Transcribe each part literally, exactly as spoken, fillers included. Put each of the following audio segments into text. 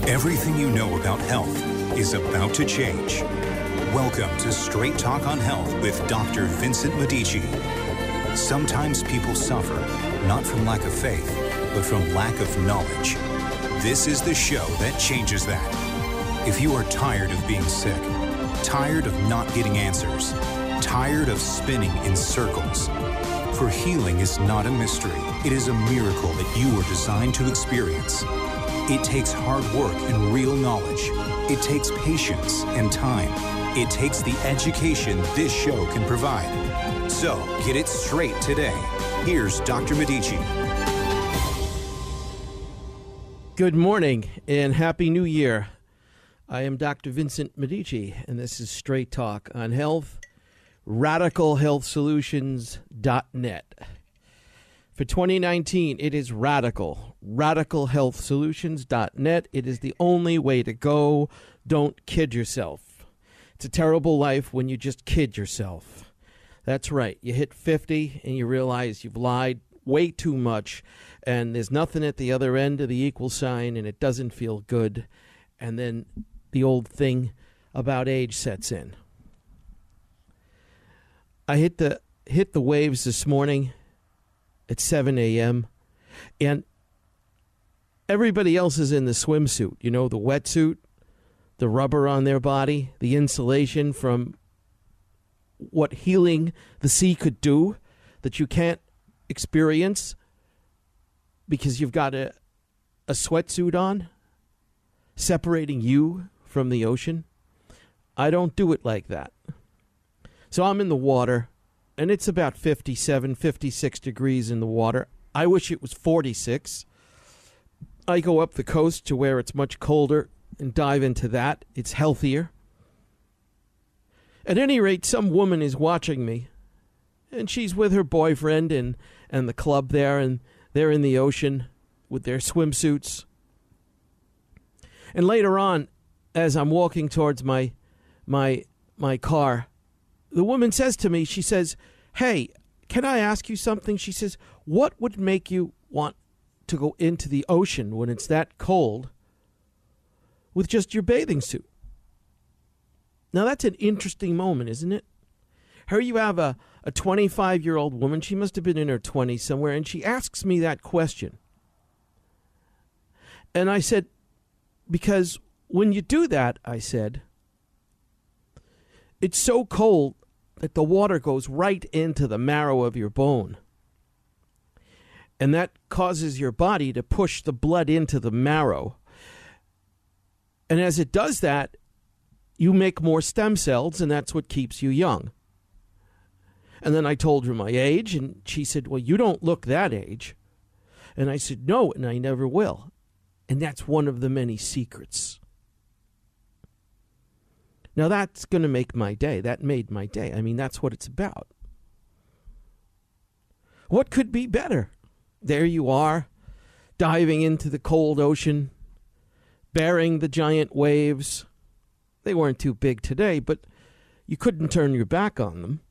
Everything you know about health is about to change. Welcome to Straight Talk on Health with Doctor Vincent Medici. Sometimes people suffer, not from lack of faith, but from lack of knowledge. This is the show that changes that. If you are tired of being sick, tired of not getting answers, tired of spinning in circles, for healing is not a mystery. It is a miracle that you were designed to experience. It takes hard work and real knowledge. It takes patience and time. It takes the education this show can provide. So, get it straight today. Here's Doctor Medici. Good morning and Happy New Year. I am Doctor Vincent Medici, and this is Straight Talk on Health, radical health solutions dot net. For twenty nineteen, it is radical, radical health solutions dot net. It is the only way to go. Don't kid yourself. It's a terrible life when you just kid yourself. That's right. You hit fifty and you realize you've lied way too much, and there's nothing at the other end of the equal sign, and it doesn't feel good. And then the old thing about age sets in. I hit the hit the waves this morning at seven a.m. and everybody else is in the swimsuit, you know, the wetsuit, the rubber on their body, the insulation from what healing the sea could do that you can't experience because you've got a, a sweatsuit on, separating you from the ocean. I don't do it like that. So I'm in the water, and it's about fifty-seven, fifty-six degrees in the water. I wish it was forty-six. I go up the coast to where it's much colder and dive into that. It's healthier. At any rate, some woman is watching me, and she's with her boyfriend and, and the club there, and they're in the ocean with their swimsuits. And later on, as I'm walking towards my my my car, the woman says to me, she says, "Hey, can I ask you something?" She says, "What would make you want to go into the ocean when it's that cold with just your bathing suit?" Now, that's an interesting moment, isn't it? Here you have a, a twenty-five-year-old woman. She must have been in her twenties somewhere, and she asks me that question. And I said, because when you do that, I said, it's so cold that the water goes right into the marrow of your bone. And that causes your body to push the blood into the marrow. And as it does that, you make more stem cells, and that's what keeps you young. And then I told her my age, and she said, "Well, you don't look that age." And I said, "No, and I never will." And that's one of the many secrets. Now, that's going to make my day. That made my day. I mean, that's what it's about. What could be better? There you are, diving into the cold ocean, bearing the giant waves. They weren't too big today, but you couldn't turn your back on them.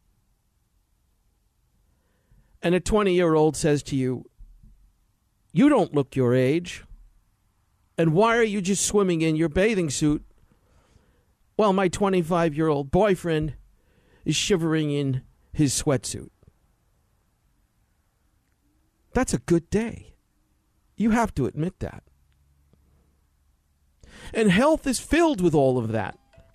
And a twenty-year-old says to you, "You don't look your age. And why are you just swimming in your bathing suit?" "Well, my twenty-five-year-old boyfriend is shivering in his sweatsuit." That's a good day. You have to admit that. And health is filled with all of that.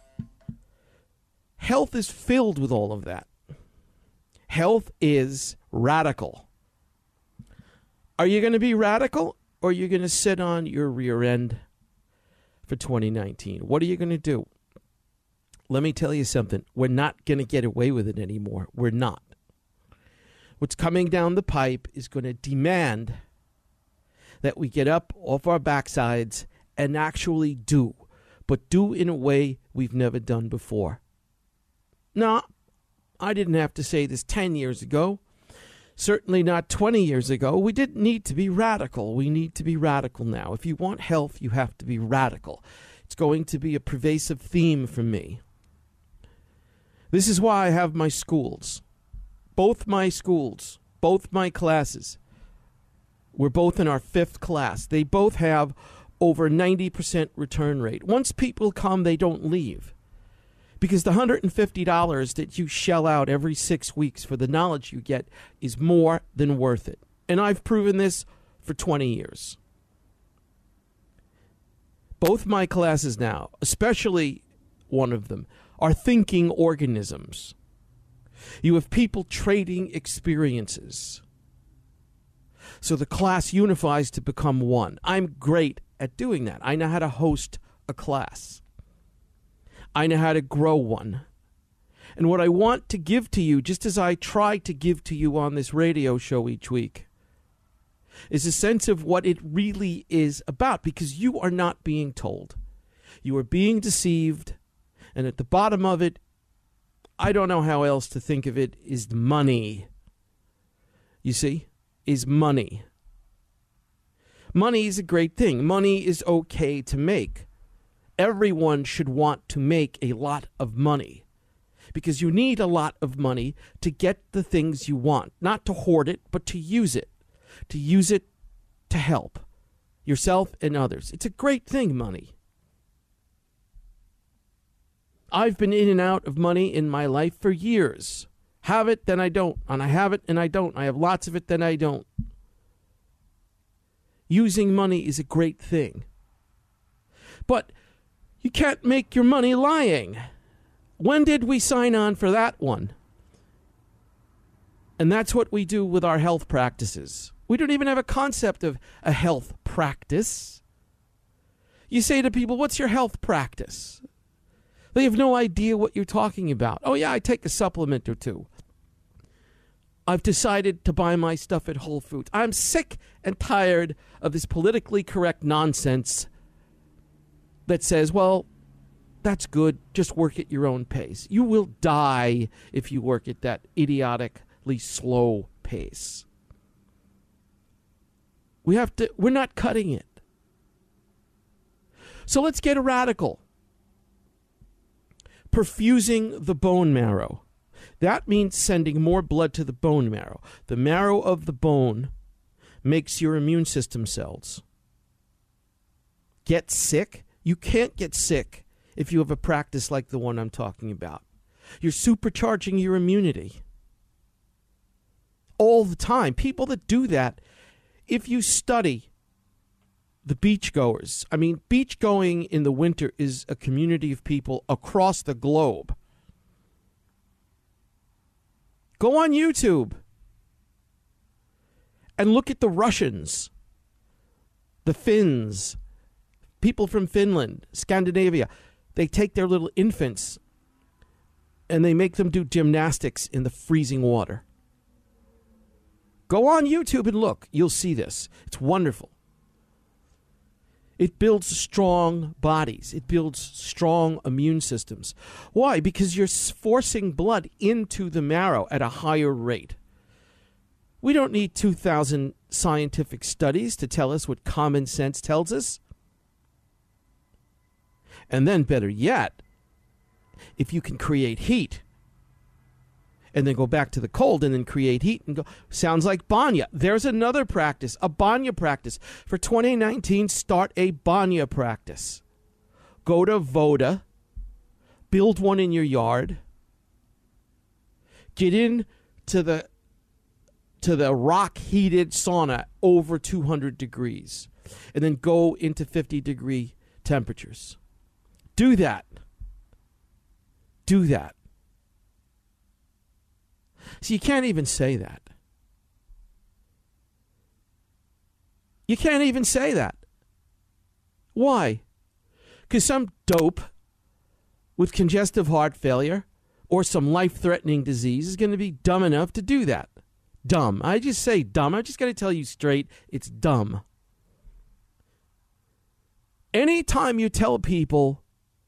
Health is filled with all of that. Health is radical. Are you going to be radical, or are you going to sit on your rear end for twenty nineteen? What are you going to do? Let me tell you something. We're not going to get away with it anymore. We're not. What's coming down the pipe is going to demand that we get up off our backsides and actually do, but do in a way we've never done before. No, I didn't have to say this ten years ago. Certainly not twenty years ago. We didn't need to be radical. We need to be radical now. If you want health, you have to be radical. It's going to be a pervasive theme for me. This is why I have my schools. Both my schools, both my classes. We're both in our fifth class. They both have over ninety percent return rate. Once people come, they don't leave. Because the one hundred fifty dollars that you shell out every six weeks for the knowledge you get is more than worth it. And I've proven this for twenty years. Both my classes now, especially one of them, are thinking organisms. You have people trading experiences. So the class unifies to become one. I'm great at doing that. I know how to host a class. I know how to grow one. And what I want to give to you, just as I try to give to you on this radio show each week, is a sense of what it really is about, because you are not being told. You are being deceived, and at the bottom of it, I don't know how else to think of it, is money. You see, is money. Money is a great thing. Money is okay to make. Everyone should want to make a lot of money, because you need a lot of money to get the things you want, not to hoard it, but to use it. To use it to help yourself and others. It's a great thing, money. I've been in and out of money in my life for years. Have it, then I don't. And I have it, and I don't. I have lots of it, then I don't. Using money is a great thing. But you can't make your money lying. When did we sign on for that one? And that's what we do with our health practices. We don't even have a concept of a health practice. You say to people, what's your health practice? They have no idea what you're talking about. Oh, yeah, I take a supplement or two. I've decided to buy my stuff at Whole Foods. I'm sick and tired of this politically correct nonsense that says, well, that's good, just work at your own pace. You will die if you work at that idiotically slow pace. We have to, we're not cutting it. So let's get radical. Perfusing the bone marrow. That means sending more blood to the bone marrow. The marrow of the bone makes your immune system cells get sick. You can't get sick if you have a practice like the one I'm talking about. You're supercharging your immunity all the time. People that do that, if you study the beachgoers, I mean, beach going in the winter is a community of people across the globe. Go on YouTube and look at the Russians, the Finns, people from Finland, Scandinavia. They take their little infants and they make them do gymnastics in the freezing water. Go on YouTube and look. You'll see this. It's wonderful. It builds strong bodies. It builds strong immune systems. Why? Because you're forcing blood into the marrow at a higher rate. We don't need two thousand scientific studies to tell us what common sense tells us. And then, better yet, if you can create heat and then go back to the cold and then create heat and go, sounds like Banya. There's another practice, a Banya practice. For twenty nineteen, start a Banya practice. Go to Voda, build one in your yard, get in to the to the rock heated sauna over two hundred degrees, and then go into fifty degree temperatures. Do that. Do that. So you can't even say that. You can't even say that. Why? Because some dope with congestive heart failure or some life-threatening disease is going to be dumb enough to do that. Dumb. I just say dumb. I just got to tell you straight, it's dumb. Anytime you tell people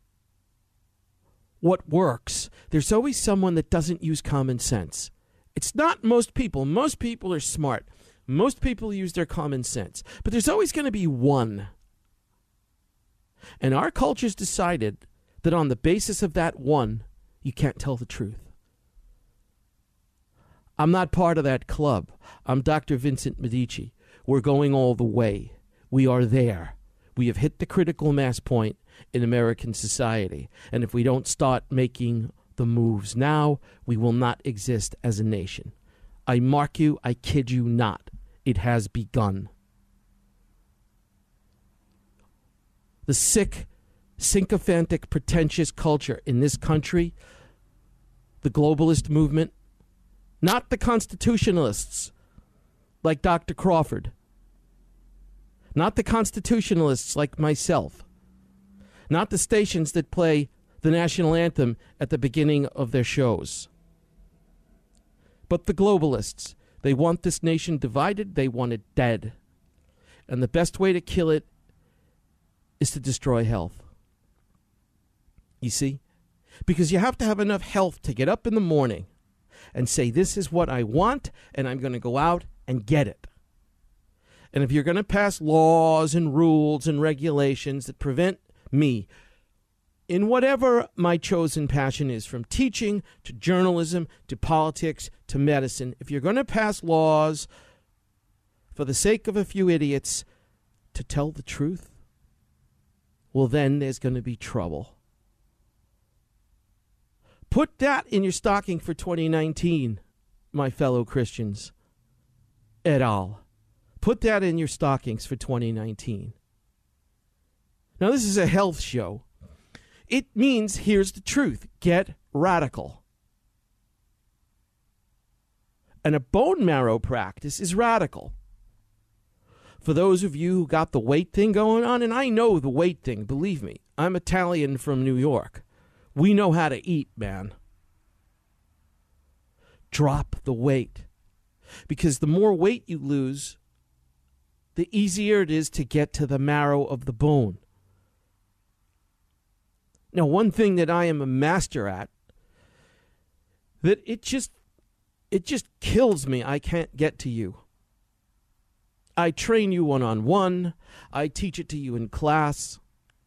what works, there's always someone that doesn't use common sense. It's not most people. Most people are smart. Most people use their common sense. But there's always going to be one. And our culture's decided that on the basis of that one, you can't tell the truth. I'm not part of that club. I'm Doctor Vincent Medici. We're going all the way. We are there. We have hit the critical mass point in American society. And if we don't start making the moves now, we will not exist as a nation. I mark you, I kid you not. It has begun. The sick, sycophantic, pretentious culture in this country, the globalist movement, not the constitutionalists like Doctor Crawford, not the constitutionalists like myself, not the stations that play the national anthem at the beginning of their shows, but the globalists. They want this nation divided. They want it dead. And the best way to kill it is to destroy health. You see? Because you have to have enough health to get up in the morning and say, this is what I want, and I'm going to go out and get it. And if you're going to pass laws and rules and regulations that prevent me, in whatever my chosen passion is, from teaching to journalism to politics to medicine, if you're going to pass laws for the sake of a few idiots to tell the truth, well, then there's going to be trouble. Put that in your stocking for twenty nineteen, my fellow Christians, et al. Put that in your stockings for twenty nineteen. Now, this is a health show. It means, here's the truth, get radical. And a bone marrow practice is radical. For those of you who got the weight thing going on, and I know the weight thing, believe me, I'm Italian from New York. We know how to eat, man. Drop the weight. Because the more weight you lose, the easier it is to get to the marrow of the bone. Now, one thing that I am a master at, that it just, it just kills me I can't get to you. I train you one-on-one. I teach it to you in class.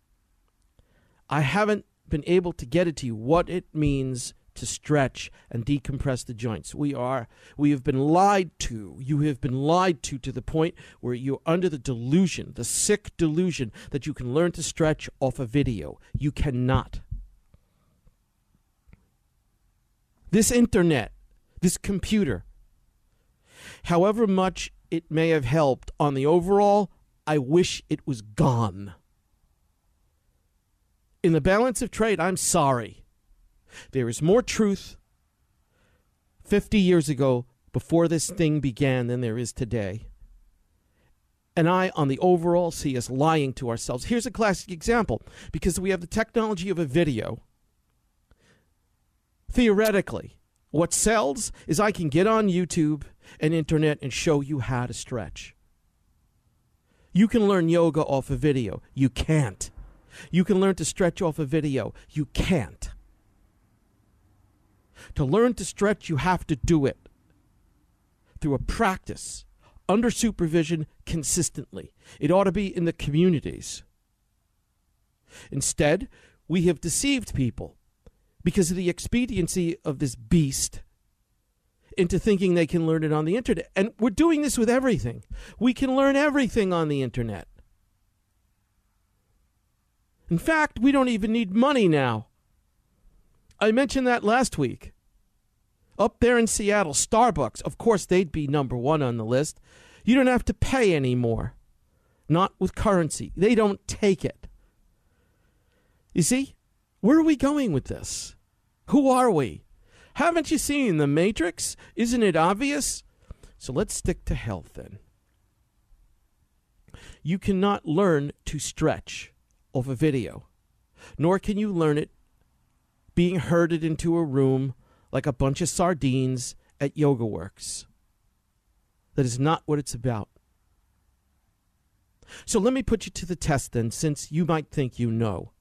I haven't been able to get it to you, what it means to stretch and decompress the joints. We are, we have been lied to. You have been lied to to the point where you're under the delusion, the sick delusion, that you can learn to stretch off a video. You cannot. This internet, this computer, however much it may have helped on the overall, I wish it was gone. In the balance of trade, I'm sorry. There is more truth fifty years ago, before this thing began, than there is today. And I, on the overall, see us lying to ourselves. Here's a classic example. Because we have the technology of a video, theoretically, what sells is I can get on YouTube and internet and show you how to stretch. You can learn yoga off a video. You can't. You can learn to stretch off a video. You can't. To learn to stretch, you have to do it through a practice, under supervision, consistently. It ought to be in the communities. Instead, we have deceived people because of the expediency of this beast into thinking they can learn it on the internet. And we're doing this with everything. We can learn everything on the internet. In fact, we don't even need money now. I mentioned that last week. Up there in Seattle, Starbucks, of course, they'd be number one on the list. You don't have to pay anymore. Not with currency. They don't take it. You see, where are we going with this? Who are we? Haven't you seen The Matrix? Isn't it obvious? So let's stick to health then. You cannot learn to stretch off a video, nor can you learn it being herded into a room like a bunch of sardines at Yoga Works. That is not what it's about. So let me put you to the test then, since you might think you know.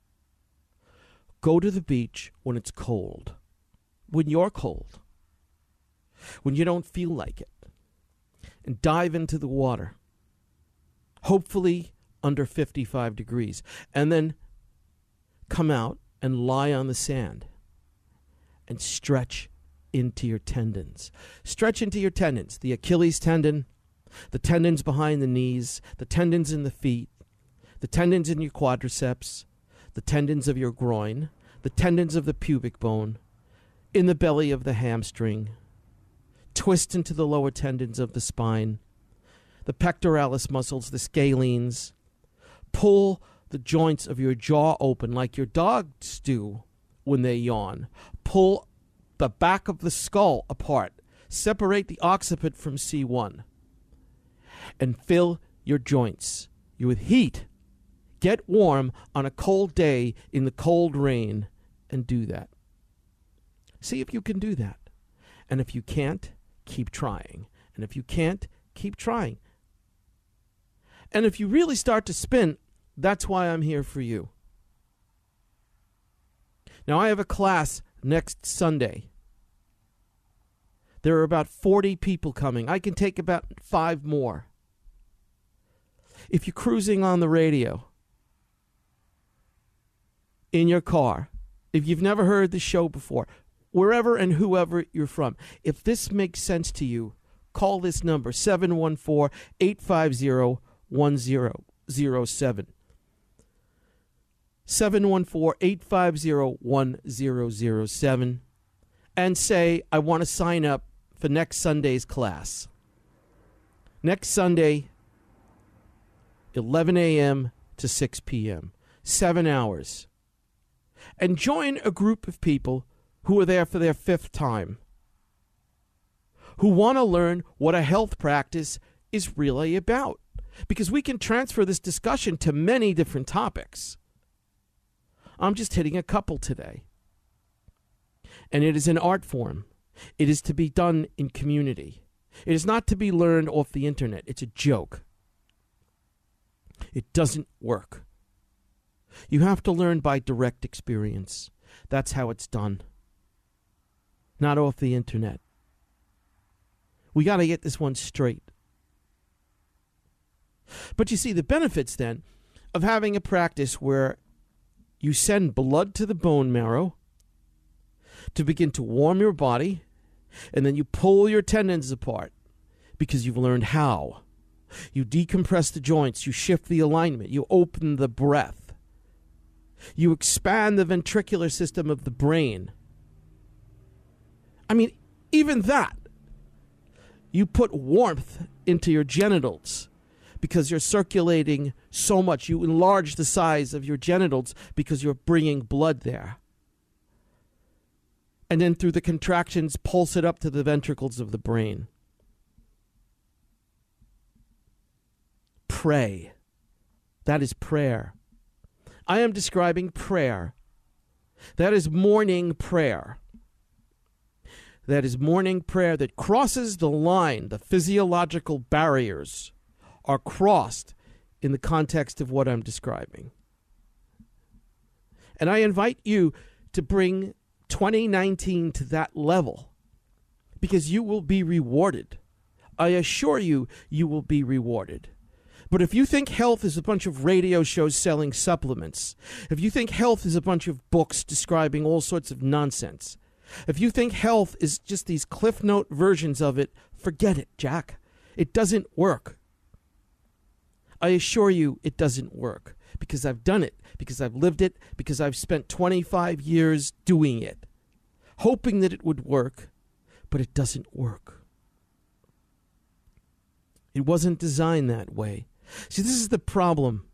Go to the beach when it's cold, when you're cold, when you don't feel like it, and dive into the water, hopefully under fifty-five degrees, and then come out and lie on the sand and stretch into your tendons. Stretch into your tendons, the Achilles tendon, the tendons behind the knees, the tendons in the feet, the tendons in your quadriceps, the tendons of your groin, the tendons of the pubic bone, in the belly of the hamstring, twist into the lower tendons of the spine, the pectoralis muscles, the scalenes, pull the joints of your jaw open like your dogs do when they yawn. Pull the back of the skull apart. Separate the occiput from C one. And fill your joints. You with heat. Get warm on a cold day in the cold rain and do that. See if you can do that. And if you can't, keep trying. And if you can't, keep trying. And if you really start to spin, that's why I'm here for you. Now, I have a class next Sunday. There are about forty people coming. I can take about five more. If you're cruising on the radio, in your car, if you've never heard the show before, wherever and whoever you're from, if this makes sense to you, call this number, seven one four, eight five zero, one zero zero seven. seven one four, eight five zero, one zero zero seven. And say, I want to sign up for next Sunday's class. Next Sunday, eleven a.m. to six p.m. Seven hours. And join a group of people who are there for their fifth time, who want to learn what a health practice is really about. Because we can transfer this discussion to many different topics. I'm just hitting a couple today. And it is an art form. It is to be done in community. It is not to be learned off the internet. It's a joke. It doesn't work. You have to learn by direct experience. That's how it's done. Not off the internet. We got to get this one straight. But you see, the benefits then of having a practice where you send blood to the bone marrow to begin to warm your body, and then you pull your tendons apart because you've learned how. You decompress the joints, you shift the alignment, you open the breath, you expand the ventricular system of the brain. I mean, even that. You put warmth into your genitals because you're circulating so much. You enlarge the size of your genitals because you're bringing blood there. And then through the contractions, pulse it up to the ventricles of the brain. Pray. That is prayer. I am describing prayer. That is morning prayer. That is morning prayer that crosses the line. The physiological barriers are crossed in the context of what I'm describing. And I invite you to bring twenty nineteen to that level, because you will be rewarded. I assure you, you will be rewarded. But if you think health is a bunch of radio shows selling supplements, if you think health is a bunch of books describing all sorts of nonsense, if you think health is just these Cliff Note versions of it, forget it, Jack. It doesn't work. I assure you it doesn't work, because I've done it, because I've lived it, because I've spent twenty-five years doing it, hoping that it would work, but it doesn't work. It wasn't designed that way. See, this is the problem.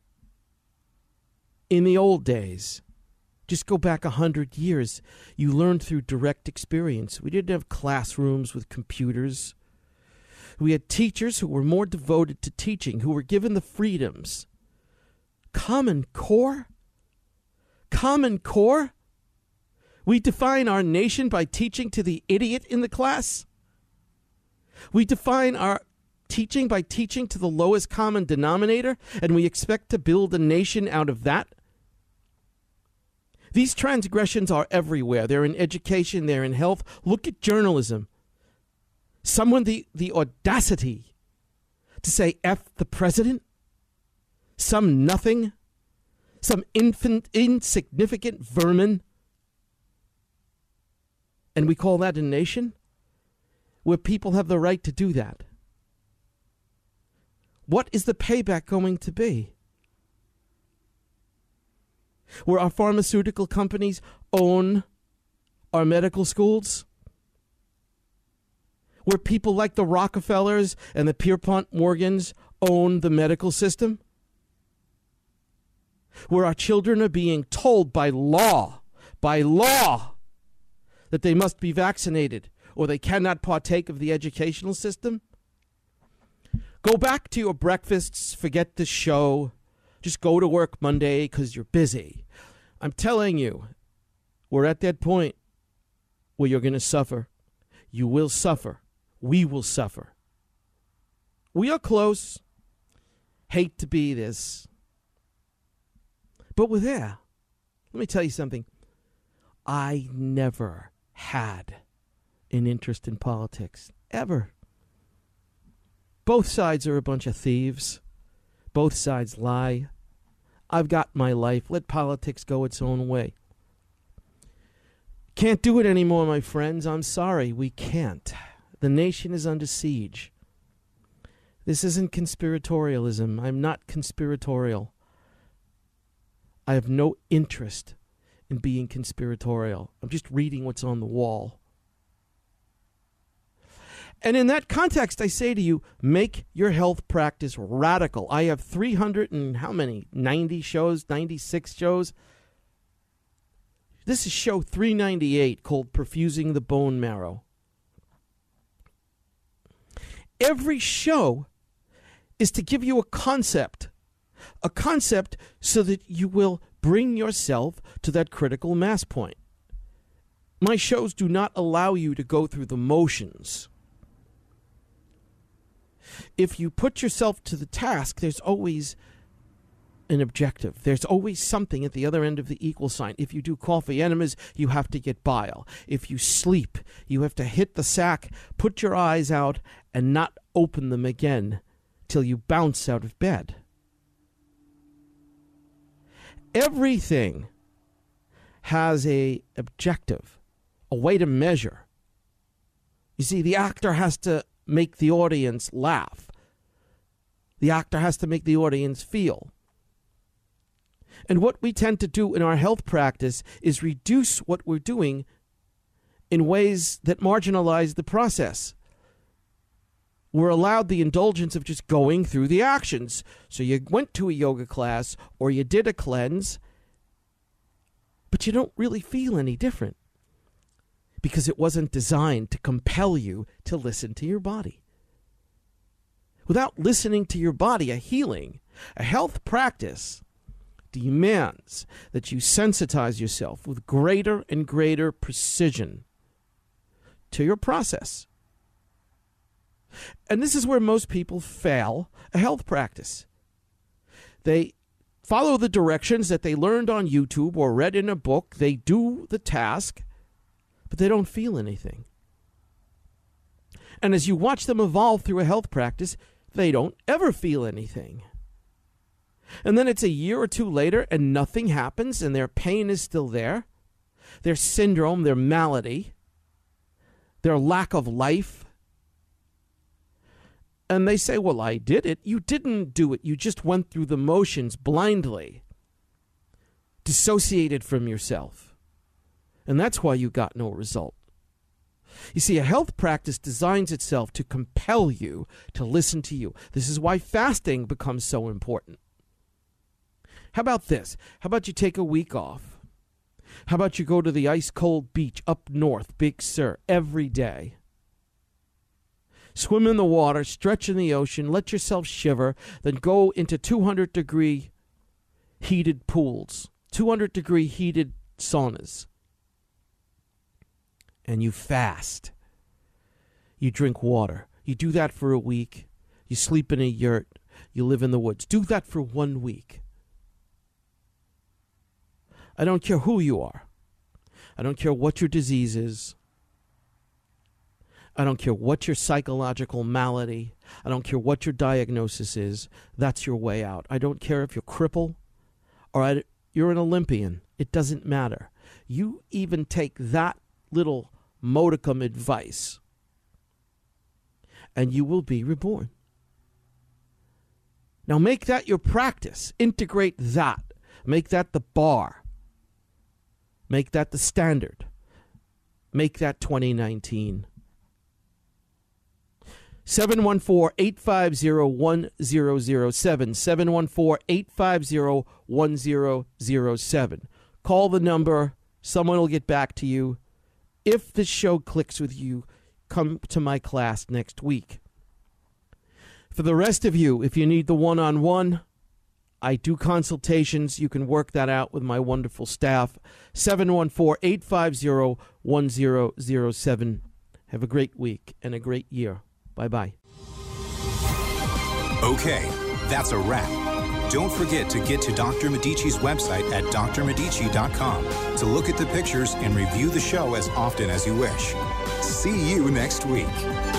In the old days, just go back a hundred years, you learned through direct experience. We didn't have classrooms with computers. We had teachers who were more devoted to teaching, who were given the freedoms. Common Core? Common Core? We define our nation by teaching to the idiot in the class? We define our teaching by teaching to the lowest common denominator, and we expect to build a nation out of that? These transgressions are everywhere. They're in education, they're in health. Look at journalism. Someone the, the audacity to say F the president? Some nothing? Some infant, insignificant vermin? And we call that a nation? Where people have the right to do that. What is the payback going to be? where our pharmaceutical companies own our medical schools, where people like the Rockefellers and the Pierpont Morgans own the medical system, where our children are being told by law, by law, that they must be vaccinated or they cannot partake of the educational system. Go back to your breakfasts, forget the show, just go to work Monday because you're busy. I'm telling you, we're at that point where you're going to suffer. You will suffer. We will suffer. We are close. Hate to be this. But we're there. Let me tell you something. I never had an interest in politics. Ever. Both sides are a bunch of thieves. Both sides lie. I've got my life. Let politics go its own way. Can't do it anymore, my friends. I'm sorry. We can't. The nation is under siege. This isn't conspiratorialism. I'm not conspiratorial. I have no interest in being conspiratorial. I'm just reading what's on the wall. And in that context, I say to you, make your health practice radical. I have three hundred and how many? ninety shows, ninety-six shows. This is show three ninety-eight, called Perfusing the Bone Marrow. Every show is to give you a concept, a concept so that you will bring yourself to that critical mass point. My shows do not allow you to go through the motions. If you put yourself to the task, there's always an objective. There's always something at the other end of the equal sign. If you do coffee enemas, you have to get bile. If you sleep, you have to hit the sack, put your eyes out, and not open them again till you bounce out of bed. Everything has a objective, a way to measure. You see, the actor has to make the audience laugh. The actor has to make the audience feel. And what we tend to do in our health practice is reduce what we're doing in ways that marginalize the process. We're allowed the indulgence of just going through the actions. So you went to a yoga class or you did a cleanse, but you don't really feel any different because it wasn't designed to compel you to listen to your body. Without listening to your body, a healing, a health practice demands that you sensitize yourself with greater and greater precision to your process. And this is where most people fail a health practice. They follow the directions that they learned on YouTube or read in a book. They do the task, but they don't feel anything. And as you watch them evolve through a health practice, they don't ever feel anything. And then it's a year or two later and nothing happens and their pain is still there. Their syndrome, their malady, their lack of life. And they say, well, I did it. You didn't do it. You just went through the motions blindly, dissociated from yourself. And that's why you got no result. You see, a health practice designs itself to compel you to listen to you. This is why fasting becomes so important. How about this? How about you take a week off? How about you go to the ice-cold beach up north, Big Sur, every day? Swim in the water, stretch in the ocean, let yourself shiver, then go into two hundred degree heated pools, two hundred degree heated saunas. And you fast. You drink water. You do that for a week. You sleep in a yurt. You live in the woods. Do that for one week. I don't care who you are. I don't care what your disease is. I don't care what your psychological malady. I don't care what your diagnosis is. That's your way out. I don't care if you're crippled or you're an Olympian. It doesn't matter. You even take that little modicum advice and you will be reborn. Now make that your practice. Integrate that. Make that the bar. Make that the standard. Make that twenty nineteen. seven one four, eight five zero, one zero zero seven. seven one four, eight five zero, one zero zero seven. Call the number. Someone will get back to you. If this show clicks with you, come to my class next week. For the rest of you, if you need the one-on-one, I do consultations. You can work that out with my wonderful staff. seven one four, eight five zero, one zero zero seven. Have a great week and a great year. Bye-bye. Okay, that's a wrap. Don't forget to get to Doctor Medici's website at d r medici dot com to look at the pictures and review the show as often as you wish. See you next week.